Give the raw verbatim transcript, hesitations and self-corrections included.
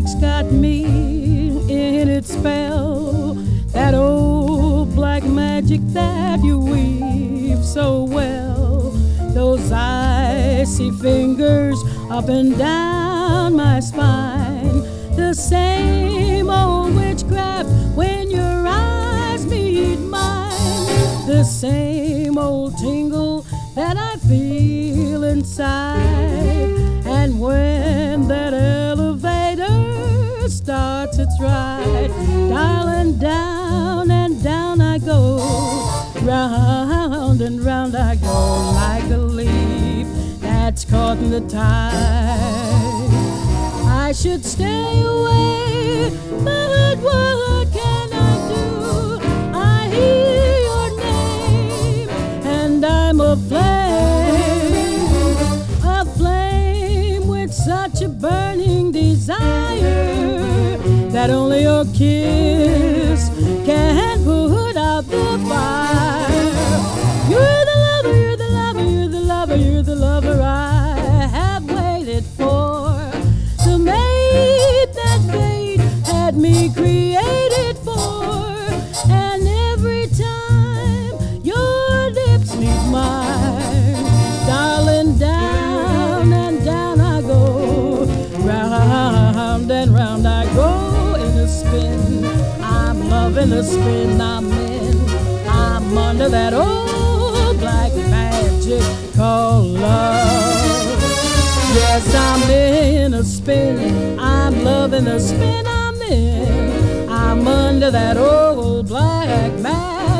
music's got me in its spell. That old black magic that you weave so well. Those icy fingers up and down my spine. The same old witchcraft when your eyes meet mine. The same old tingle that I feel inside. And when that elevator starts its ride, darling, down and down I go, round and round I go, like a leaf that's caught in the tide. I should stay away, but what can I do? I hear your name, and I'm aflame, aflame with such a burning desire that only your kiss can put out the fire. You're the lover, you're the lover, you're the lover, you're the lover I have waited for. The mate that fate had me created for. And every time your lips meet mine, darling, down and down I go, round and round I go in a spin. I'm loving the spin I'm in. I'm under that old black magic called love. Yes, I'm in a spin. I'm loving the spin I'm in. I'm under that old black magic.